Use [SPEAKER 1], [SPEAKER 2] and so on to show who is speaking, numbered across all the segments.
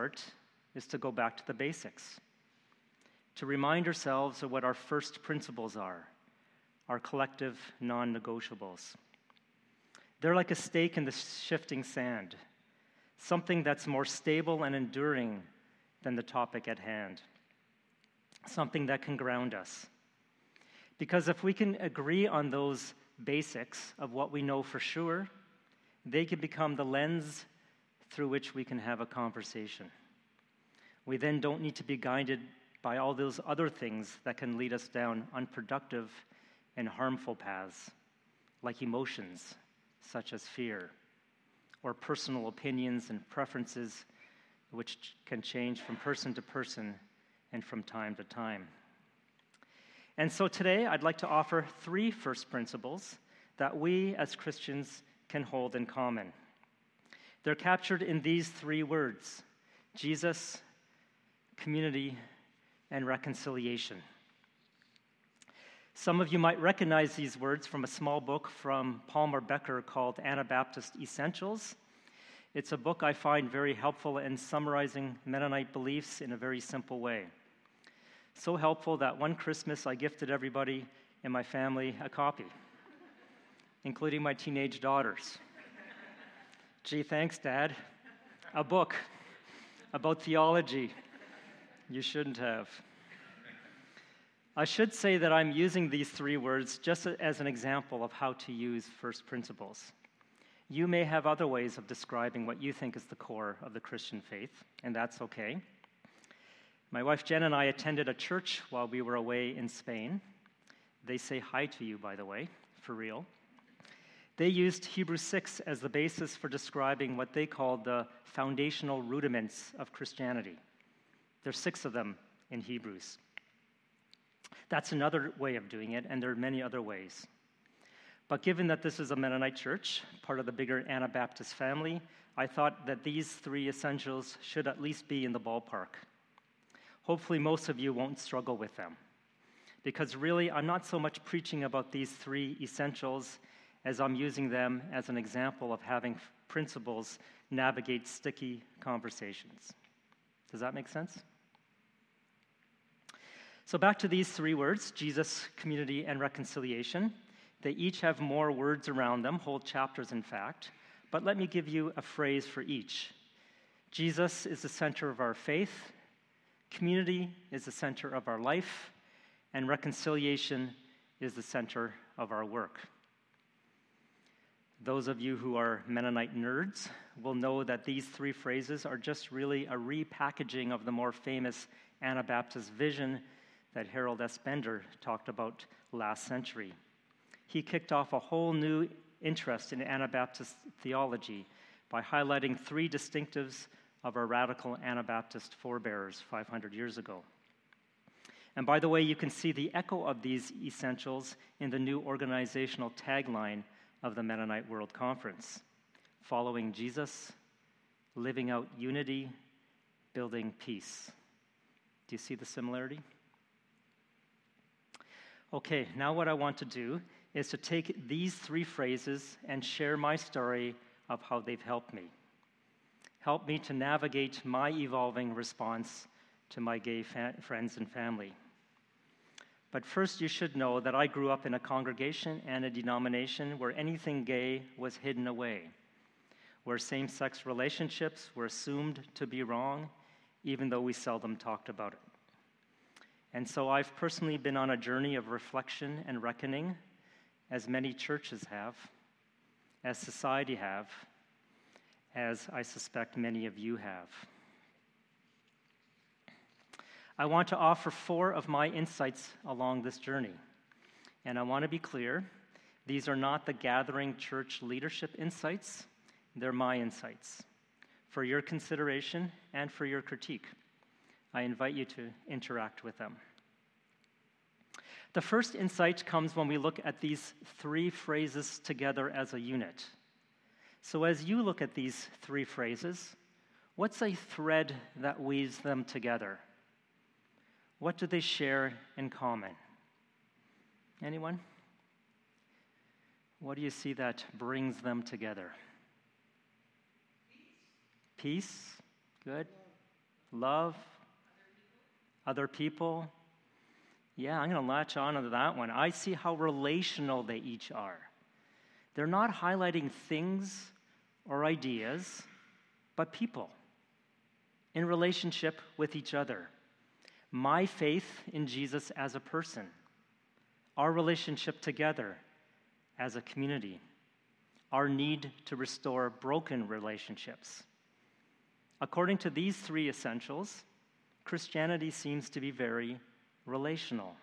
[SPEAKER 1] part is to go back to the basics, to remind ourselves of what our first principles are, our collective non-negotiables. They're like a stake in the shifting sand, something that's more stable and enduring than the topic at hand, something that can ground us. Because if we can agree on those basics of what we know for sure, they can become the lens through which we can have a conversation. We then don't need to be guided by all those other things that can lead us down unproductive and harmful paths, like emotions, such as fear, or personal opinions and preferences, which can change from person to person and from time to time. And so today, I'd like to offer 3 first principles that we as Christians can hold in common. They're captured in these 3 words: Jesus, community, and reconciliation. Some of you might recognize these words from a small book from Palmer Becker called Anabaptist Essentials. It's a book I find very helpful in summarizing Mennonite beliefs in a very simple way. So helpful that one Christmas I gifted everybody in my family a copy, including my teenage daughters. Gee, thanks, Dad. A book about theology. You shouldn't have. I should say that I'm using these 3 words just as an example of how to use first principles. You may have other ways of describing what you think is the core of the Christian faith, and that's okay. My wife Jen and I attended a church while we were away in Spain. They say hi to you, by the way, for real. They used Hebrews 6 as the basis for describing what they called the foundational rudiments of Christianity. There's 6 of them in Hebrews. That's another way of doing it, and there are many other ways. But given that this is a Mennonite church, part of the bigger Anabaptist family, I thought that these 3 essentials should at least be in the ballpark. Hopefully most of you won't struggle with them, because really I'm not so much preaching about these 3 essentials as I'm using them as an example of having principles navigate sticky conversations. Does that make sense? So back to these 3 words, Jesus, community, and reconciliation. They each have more words around them, whole chapters in fact, but let me give you a phrase for each. Jesus is the center of our faith, community is the center of our life, and reconciliation is the center of our work. Those of you who are Mennonite nerds will know that these 3 phrases are just really a repackaging of the more famous Anabaptist vision that Harold S. Bender talked about last century. He kicked off a whole new interest in Anabaptist theology by highlighting 3 distinctives of our radical Anabaptist forebears 500 years ago. And by the way, you can see the echo of these essentials in the new organizational tagline of the Mennonite World Conference: following Jesus, living out unity, building peace. Do you see the similarity? Okay, now what I want to do is to take these 3 phrases and share my story of how they've helped me. Help me to navigate my evolving response to my gay friends and family. But first, you should know that I grew up in a congregation and a denomination where anything gay was hidden away, where same-sex relationships were assumed to be wrong, even though we seldom talked about it. And so I've personally been on a journey of reflection and reckoning, as many churches have, as society have, as I suspect many of you have. I want to offer 4 of my insights along this journey. And I want to be clear, these are not the Gathering Church leadership insights, they're my insights. For your consideration and for your critique, I invite you to interact with them. The first insight comes when we look at these 3 phrases together as a unit. So as you look at these 3 phrases, what's a thread that weaves them together? What do they share in common? Anyone? What do you see that brings them together? Peace? Good. love, other people. Yeah, I'm going to latch on to that one. I see how relational they each are. They're not highlighting things or ideas, but people in relationship with each other. My faith in Jesus as a person, our relationship together as a community, our need to restore broken relationships. According to these three essentials, Christianity seems to be very relational.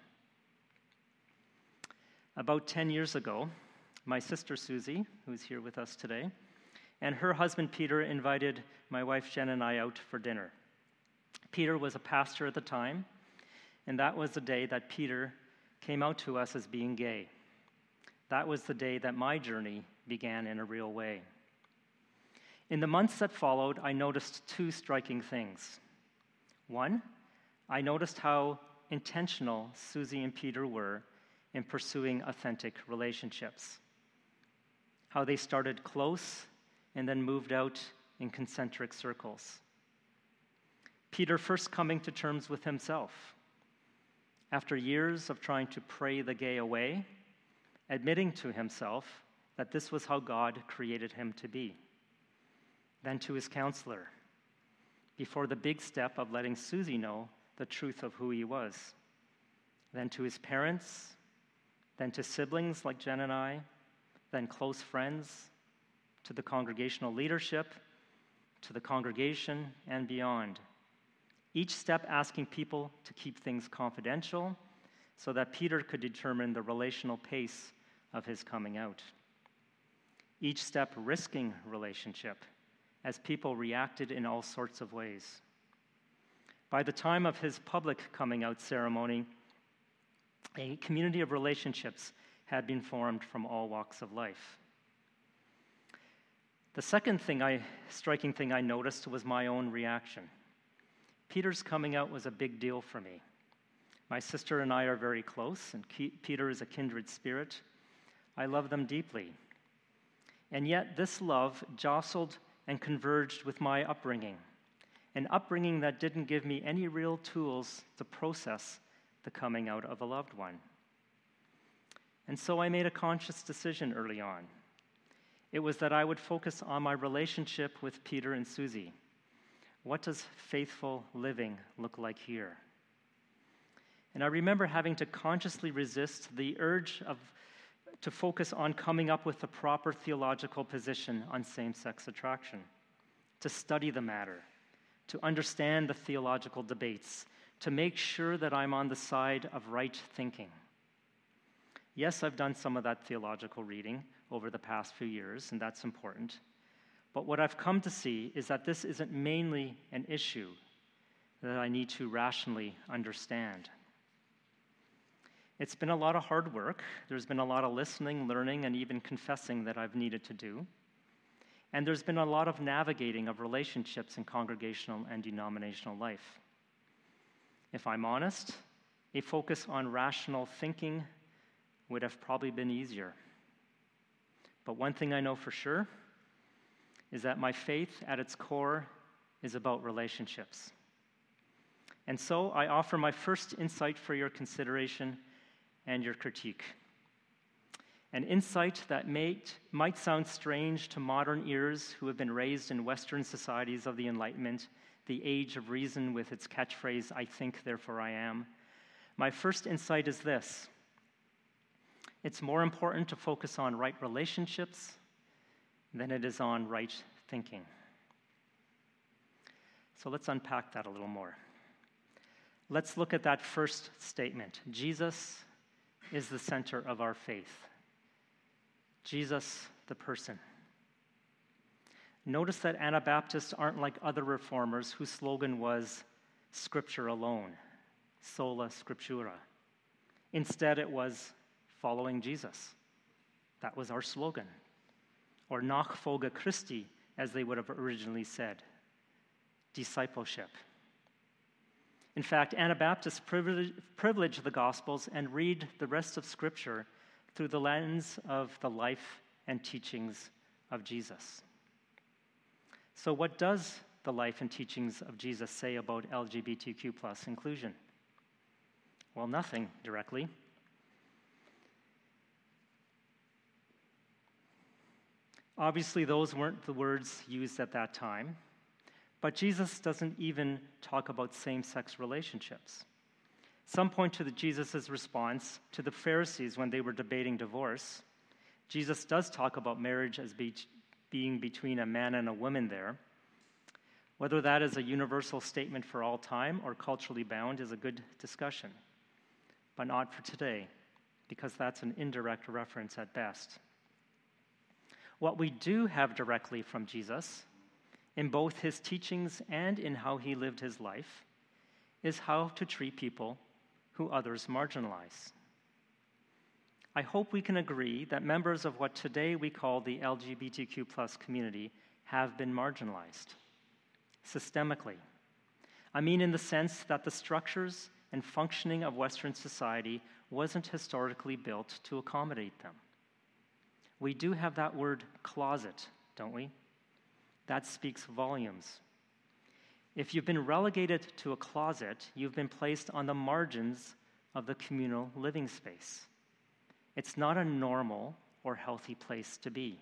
[SPEAKER 1] About 10 years ago, my sister Susie, who's here with us today, and her husband Peter invited my wife Jen and I out for dinner. Peter was a pastor at the time, and that was the day that Peter came out to us as being gay. That was the day that my journey began in a real way. In the months that followed, I noticed two striking things. One, I noticed how intentional Susie and Peter were in pursuing authentic relationships, how they started close and then moved out in concentric circles. Peter first coming to terms with himself. After years of trying to pray the gay away, admitting to himself that this was how God created him to be. Then to his counselor, before the big step of letting Susie know the truth of who he was. Then to his parents, then to siblings like Jen and I, then close friends, to the congregational leadership, to the congregation, and beyond. Each step asking people to keep things confidential so that Peter could determine the relational pace of his coming out. Each step risking relationship as people reacted in all sorts of ways. By the time of his public coming out ceremony, a community of relationships had been formed from all walks of life. The second striking thing I noticed was my own reaction. Peter's coming out was a big deal for me. My sister and I are very close, and Peter is a kindred spirit. I love them deeply. And yet this love jostled and converged with my upbringing, an upbringing that didn't give me any real tools to process the coming out of a loved one. And so I made a conscious decision early on. It was that I would focus on my relationship with Peter and Susie. What does faithful living look like here? And I remember having to consciously resist the urge to focus on coming up with the proper theological position on same-sex attraction, to study the matter, to understand the theological debates, to make sure that I'm on the side of right thinking. Yes, I've done some of that theological reading over the past few years, and that's important. But what I've come to see is that this isn't mainly an issue that I need to rationally understand. It's been a lot of hard work. There's been a lot of listening, learning, and even confessing that I've needed to do. And there's been a lot of navigating of relationships in congregational and denominational life. If I'm honest, a focus on rational thinking would have probably been easier. But one thing I know for sure is that my faith at its core is about relationships. And so I offer my first insight for your consideration and your critique. An insight that might sound strange to modern ears who have been raised in Western societies of the Enlightenment, the age of reason with its catchphrase, "I think, therefore I am." My first insight is this: it's more important to focus on right relationships than it is on right thinking. So let's unpack that a little more. Let's look at that first statement. Jesus is the center of our faith. Jesus, the person. Notice that Anabaptists aren't like other reformers whose slogan was Scripture alone, sola scriptura. Instead, it was following Jesus. That was our slogan. Or Nachfolge Christi, as they would have originally said, discipleship. In fact, Anabaptists privilege the Gospels and read the rest of Scripture through the lens of the life and teachings of Jesus. So what does the life and teachings of Jesus say about LGBTQ plus inclusion? Well, nothing directly. Obviously, those weren't the words used at that time, but Jesus doesn't even talk about same-sex relationships. Some point to Jesus' response to the Pharisees when they were debating divorce. Jesus does talk about marriage as being between a man and a woman there. Whether that is a universal statement for all time or culturally bound is a good discussion, but not for today, because that's an indirect reference at best. What we do have directly from Jesus, in both his teachings and in how he lived his life, is how to treat people who others marginalize. I hope we can agree that members of what today we call the LGBTQ plus community have been marginalized, systemically. I mean in the sense that the structures and functioning of Western society wasn't historically built to accommodate them. We do have that word closet, don't we? That speaks volumes. If you've been relegated to a closet, you've been placed on the margins of the communal living space. It's not a normal or healthy place to be.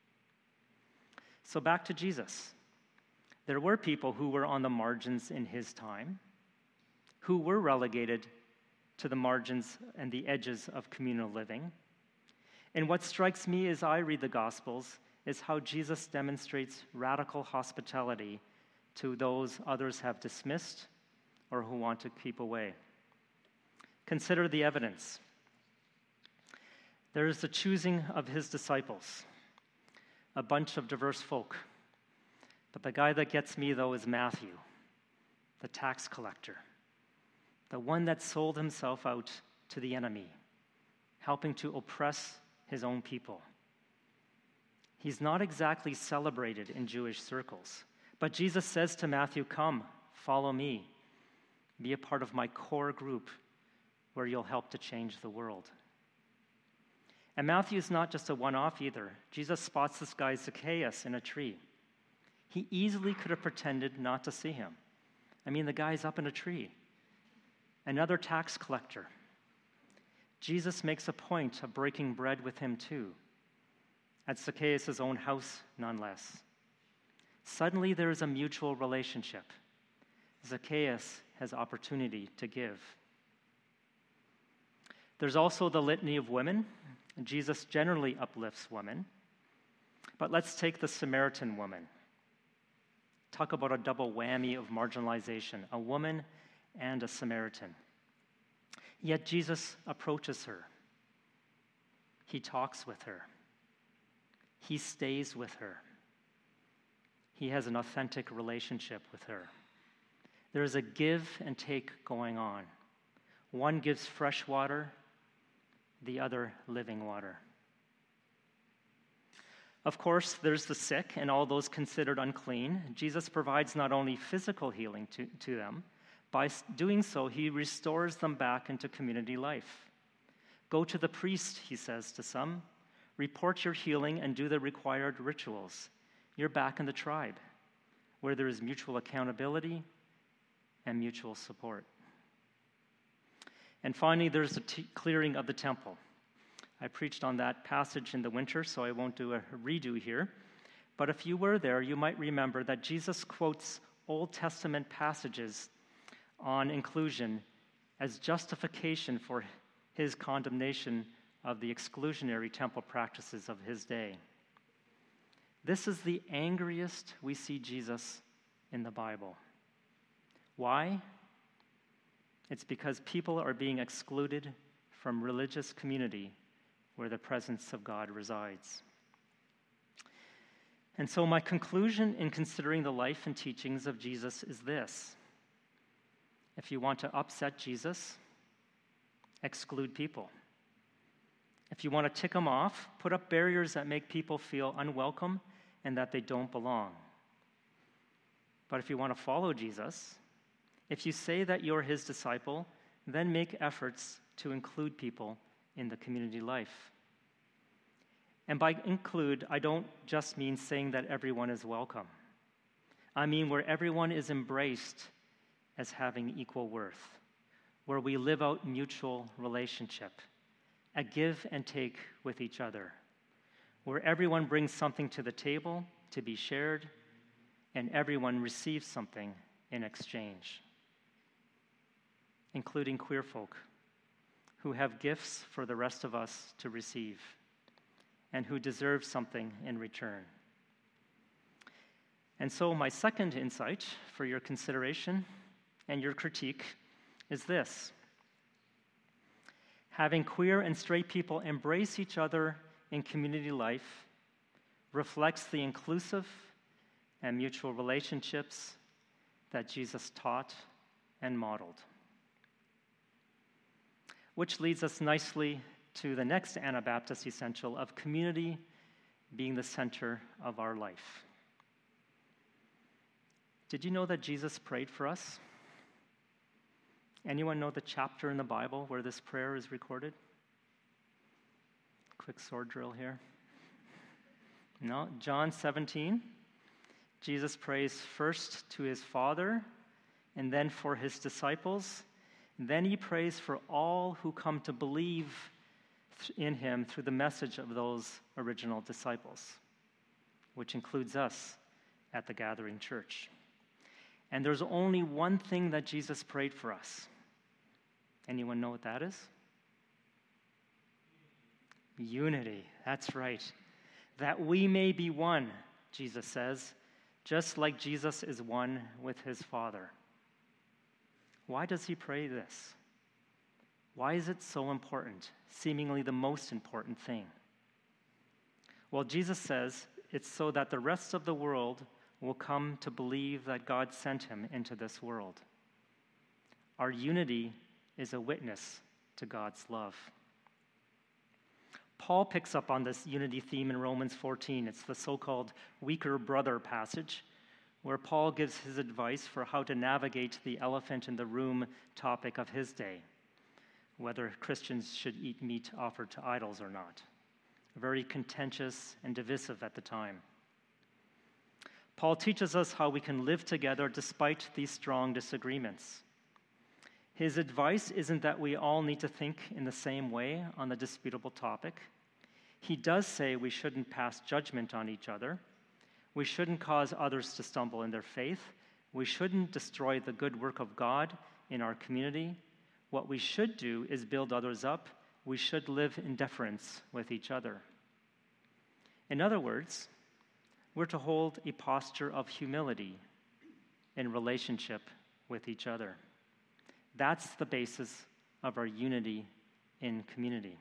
[SPEAKER 1] So back to Jesus. There were people who were on the margins in his time, who were relegated to the margins and the edges of communal living. And what strikes me as I read the Gospels is how Jesus demonstrates radical hospitality to those others have dismissed or who want to keep away. Consider the evidence. There is the choosing of his disciples, a bunch of diverse folk. But the guy that gets me, though, is Matthew, the tax collector, the one that sold himself out to the enemy, helping to oppress his own people. He's not exactly celebrated in Jewish circles, but Jesus says to Matthew, "Come, follow me. Be a part of my core group where you'll help to change the world." And Matthew's not just a one-off either. Jesus spots this guy Zacchaeus in a tree. He easily could have pretended not to see him. I mean, the guy's up in a tree. Another tax collector. Jesus makes a point of breaking bread with him too, at Zacchaeus' own house, none less. Suddenly, there is a mutual relationship. Zacchaeus has opportunity to give. There's also the litany of women. Jesus generally uplifts women. But let's take the Samaritan woman. Talk about a double whammy of marginalization, a woman and a Samaritan. Yet Jesus approaches her. He talks with her. He stays with her. He has an authentic relationship with her. There is a give and take going on. One gives fresh water, the other living water. Of course, there's the sick and all those considered unclean. Jesus provides not only physical healing to them, by doing so, he restores them back into community life. Go to the priest, he says to some. Report your healing and do the required rituals. You're back in the tribe, where there is mutual accountability and mutual support. And finally, there's the clearing of the temple. I preached on that passage in the winter, so I won't do a redo here. But if you were there, you might remember that Jesus quotes Old Testament passages on inclusion as justification for his condemnation of the exclusionary temple practices of his day. This is the angriest we see Jesus in the Bible. Why? It's because people are being excluded from religious community where the presence of God resides. And so my conclusion in considering the life and teachings of Jesus is this. If you want to upset Jesus, exclude people. If you want to tick them off, put up barriers that make people feel unwelcome and that they don't belong. But if you want to follow Jesus, if you say that you're his disciple, then make efforts to include people in the community life. And by include, I don't just mean saying that everyone is welcome. I mean where everyone is embraced as having equal worth, where we live out mutual relationship, a give and take with each other, where everyone brings something to the table to be shared, and everyone receives something in exchange, including queer folk who have gifts for the rest of us to receive and who deserve something in return. And so my second insight for your consideration and your critique is this: having queer and straight people embrace each other in community life reflects the inclusive and mutual relationships that Jesus taught and modeled. Which leads us nicely to the next Anabaptist essential of community being the center of our life. Did you know that Jesus prayed for us? Anyone know the chapter in the Bible where this prayer is recorded? Quick sword drill here. No, John 17. Jesus prays first to his Father and then for his disciples. Then he prays for all who come to believe in him through the message of those original disciples, which includes us at the Gathering Church. And there's only one thing that Jesus prayed for us. Anyone know what that is? Unity. That's right. That we may be one, Jesus says, just like Jesus is one with his Father. Why does he pray this? Why is it so important, seemingly the most important thing? Well, Jesus says it's so that the rest of the world will come to believe that God sent him into this world. Our unity is a witness to God's love. Paul picks up on this unity theme in Romans 14. It's the so-called weaker brother passage, where Paul gives his advice for how to navigate the elephant in the room topic of his day, whether Christians should eat meat offered to idols or not. Very contentious and divisive at the time. Paul teaches us how we can live together despite these strong disagreements. His advice isn't that we all need to think in the same way on the disputable topic. He does say we shouldn't pass judgment on each other. We shouldn't cause others to stumble in their faith. We shouldn't destroy the good work of God in our community. What we should do is build others up. We should live in deference with each other. In other words, we're to hold a posture of humility in relationship with each other. That's the basis of our unity in community.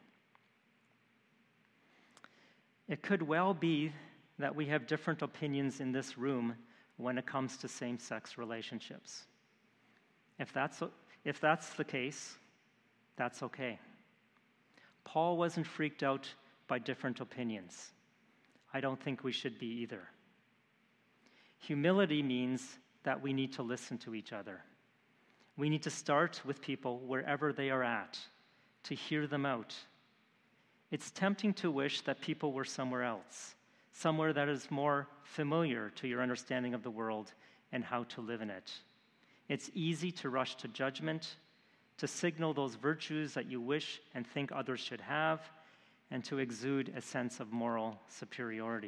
[SPEAKER 1] It could well be that we have different opinions in this room when it comes to same-sex relationships. If that's the case, that's okay. Paul wasn't freaked out by different opinions. I don't think we should be either. Humility means that we need to listen to each other. We need to start with people wherever they are at, to hear them out. It's tempting to wish that people were somewhere else, somewhere that is more familiar to your understanding of the world and how to live in it. It's easy to rush to judgment, to signal those virtues that you wish and think others should have, and to exude a sense of moral superiority.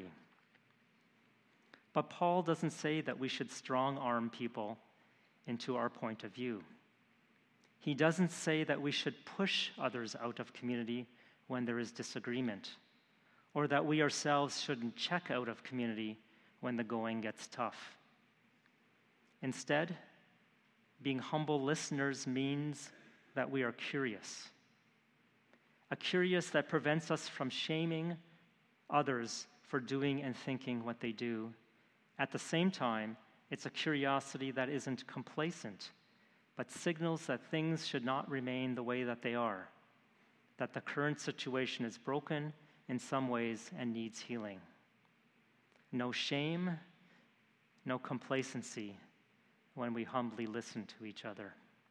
[SPEAKER 1] But Paul doesn't say that we should strong-arm people into our point of view. He doesn't say that we should push others out of community when there is disagreement, or that we ourselves shouldn't check out of community when the going gets tough. Instead, being humble listeners means that we are curious. A curious that prevents us from shaming others for doing and thinking what they do. At the same time, it's a curiosity that isn't complacent, but signals that things should not remain the way that they are, that the current situation is broken in some ways and needs healing. No shame, no complacency when we humbly listen to each other.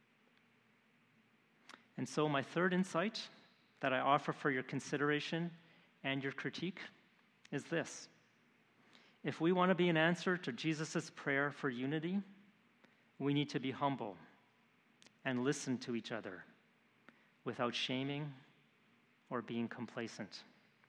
[SPEAKER 1] And so my third insight that I offer for your consideration and your critique is this. If we want to be an answer to Jesus' prayer for unity, we need to be humble and listen to each other without shaming or being complacent.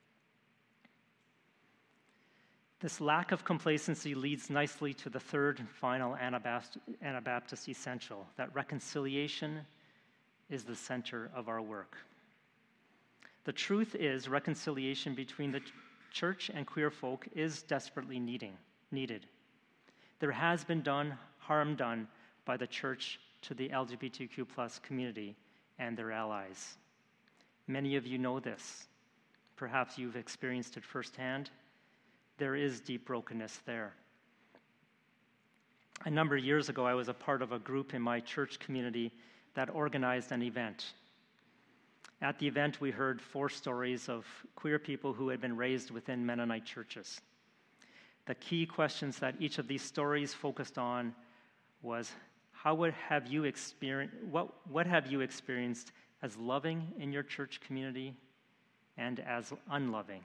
[SPEAKER 1] This lack of complacency leads nicely to the third and final Anabaptist essential, that reconciliation is the center of our work. The truth is, reconciliation between the church and queer folk is desperately needed. There has been harm done by the church to the LGBTQ plus community and their allies. Many of you know this. Perhaps you've experienced it firsthand. There is deep brokenness there. A number of years ago, I was a part of a group in my church community that organized an event. At the event, we heard 4 stories of queer people who had been raised within Mennonite churches. The key questions that each of these stories focused on was, what have you experienced as loving in your church community and as unloving?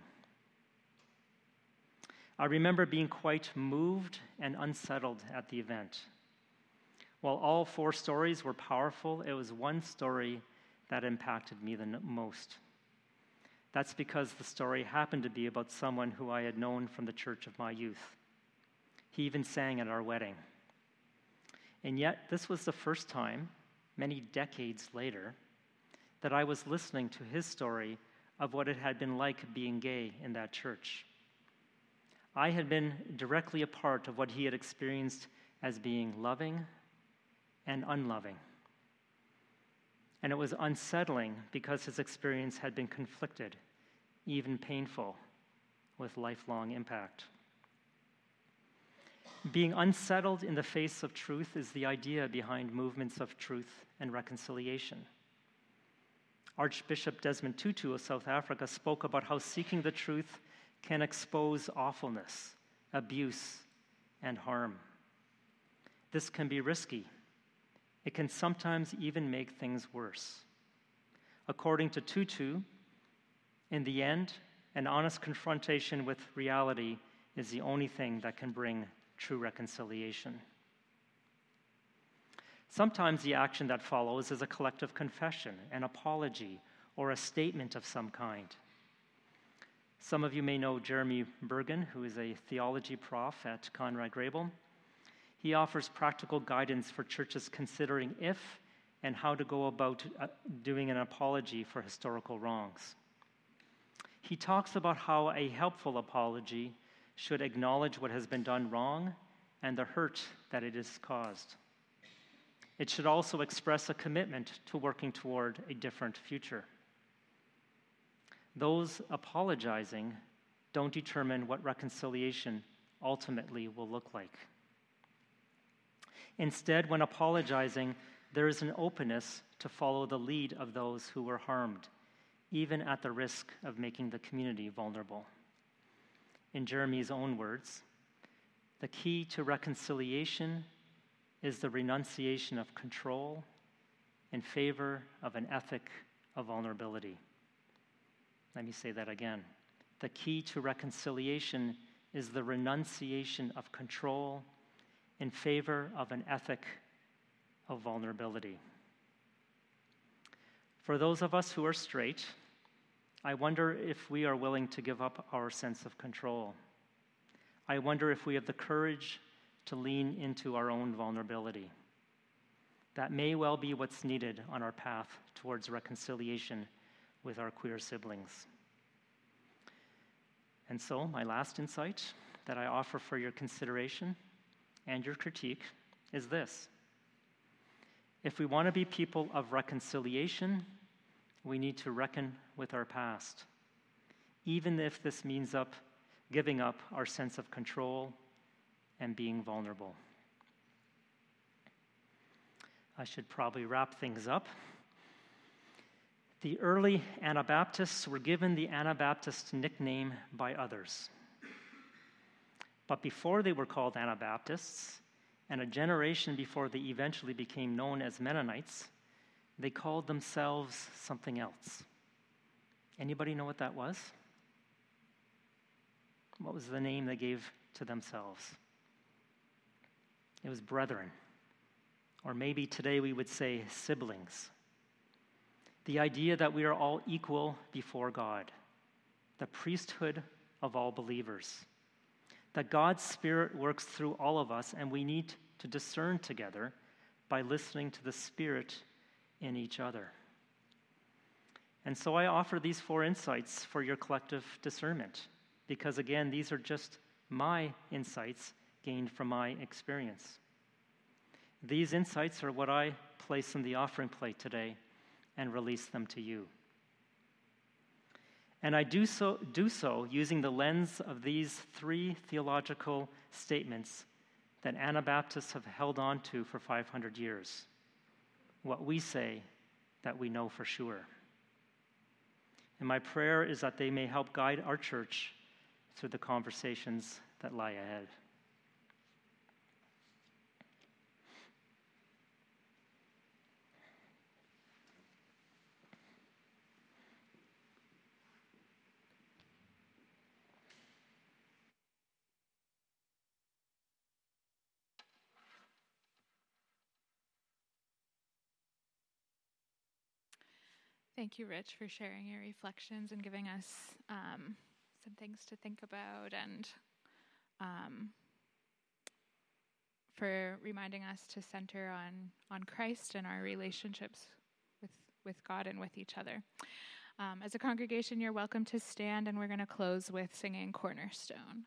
[SPEAKER 1] I remember being quite moved and unsettled at the event. While all 4 stories were powerful, it was one story that impacted me the most. That's because the story happened to be about someone who I had known from the church of my youth. He even sang at our wedding. And yet, this was the first time, many decades later, that I was listening to his story of what it had been like being gay in that church. I had been directly a part of what he had experienced as being loving and unloving. And it was unsettling because his experience had been conflicted, even painful, with lifelong impact. Being unsettled in the face of truth is the idea behind movements of truth and reconciliation. Archbishop Desmond Tutu of South Africa spoke about how seeking the truth can expose awfulness, abuse, and harm. This can be risky. It can sometimes even make things worse. According to Tutu, in the end, an honest confrontation with reality is the only thing that can bring true reconciliation. Sometimes the action that follows is a collective confession, an apology, or a statement of some kind. Some of you may know Jeremy Bergen, who is a theology prof at Conrad Grebel. He offers practical guidance for churches considering if and how to go about doing an apology for historical wrongs. He talks about how a helpful apology should acknowledge what has been done wrong and the hurt that it has caused. It should also express a commitment to working toward a different future. Those apologizing don't determine what reconciliation ultimately will look like. Instead, when apologizing, there is an openness to follow the lead of those who were harmed, even at the risk of making the community vulnerable. In Jeremy's own words, the key to reconciliation is the renunciation of control in favor of an ethic of vulnerability. Let me say that again. The key to reconciliation is the renunciation of control in favor of an ethic of vulnerability. For those of us who are straight, I wonder if we are willing to give up our sense of control. I wonder if we have the courage to lean into our own vulnerability. That may well be what's needed on our path towards reconciliation with our queer siblings. And so, my last insight that I offer for your consideration and your critique is this. If we want to be people of reconciliation, we need to reckon with our past, even if this means giving up our sense of control and being vulnerable. I should probably wrap things up. The early Anabaptists were given the Anabaptist nickname by others. But before they were called Anabaptists, and a generation before they eventually became known as Mennonites, they called themselves something else. Anybody know what that was? What was the name they gave to themselves. It was brethren, or maybe today we would say siblings. The idea that we are all equal before God, the priesthood of all believers, that God's Spirit works through all of us, and we need to discern together by listening to the Spirit in each other. And so I offer these 4 insights for your collective discernment, because again, these are just my insights gained from my experience. These insights are what I place in the offering plate today and release them to you. And I do so using the lens of these 3 theological statements that Anabaptists have held on to for 500 years. What we say that we know for sure. And my prayer is that they may help guide our church through the conversations that lie ahead.
[SPEAKER 2] Thank you, Rich, for sharing your reflections and giving us some things to think about, and for reminding us to center on Christ and our relationships with God and with each other. As a congregation, you're welcome to stand, and we're going to close with singing Cornerstone.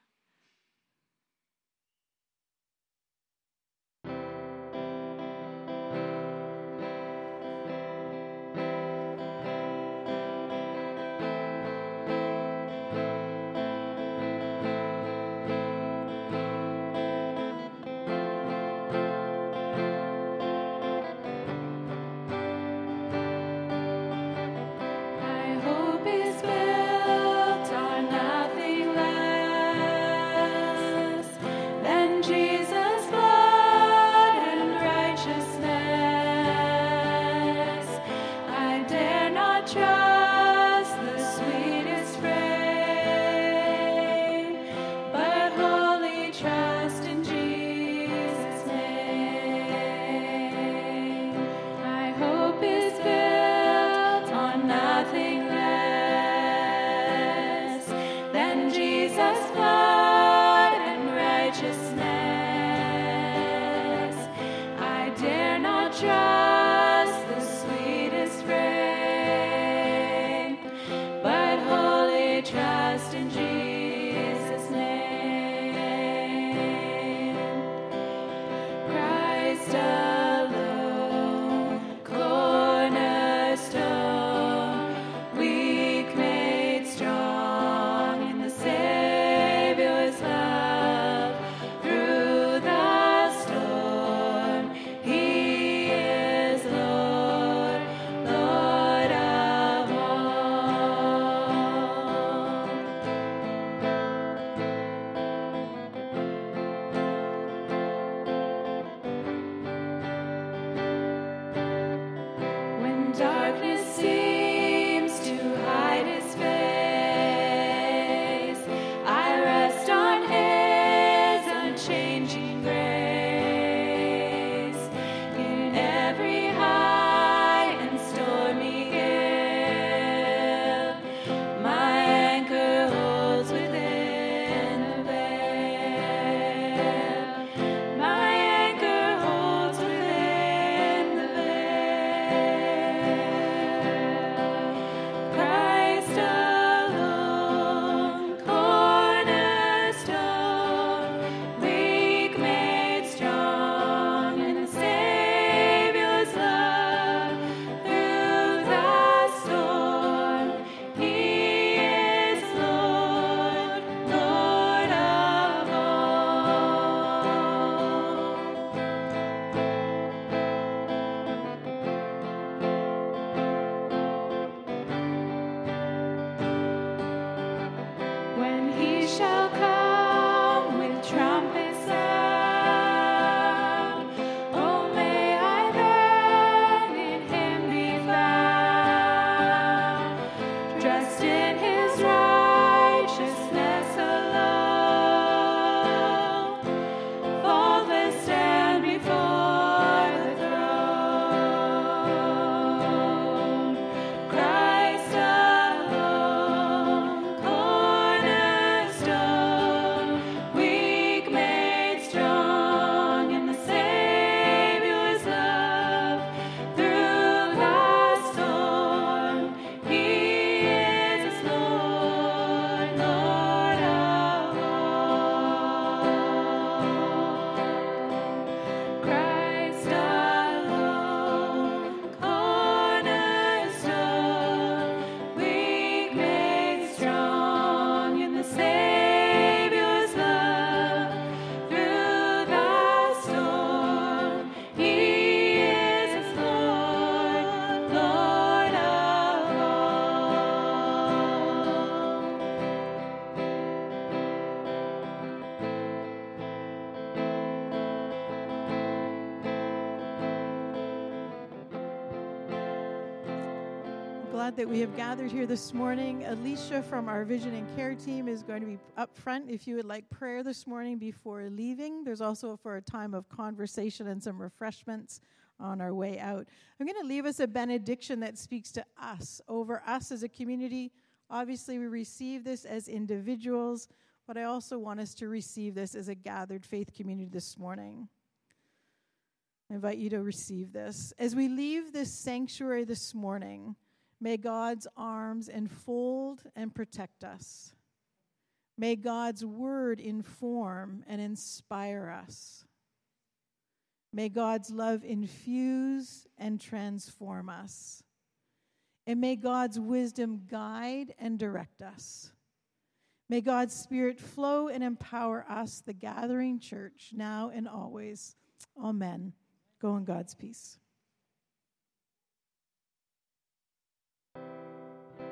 [SPEAKER 3] My hope is built on nothing less. glad that we have gathered here this morning. Alicia from our Vision and Care team is going to be up front if you would like prayer this morning before leaving. There's also for a time of conversation and some refreshments on our way out. I'm going to leave us a benediction that speaks to us, over us as a community. Obviously, we receive this as individuals, but I also want us to receive this as a gathered faith community this morning. I invite you to receive this. As we leave this sanctuary this morning, may God's arms enfold and protect us. May God's word inform and inspire us. May God's love infuse and transform us. And may God's wisdom guide and direct us. May God's Spirit flow and empower us, the gathering church, now and always. Amen. Go in God's peace.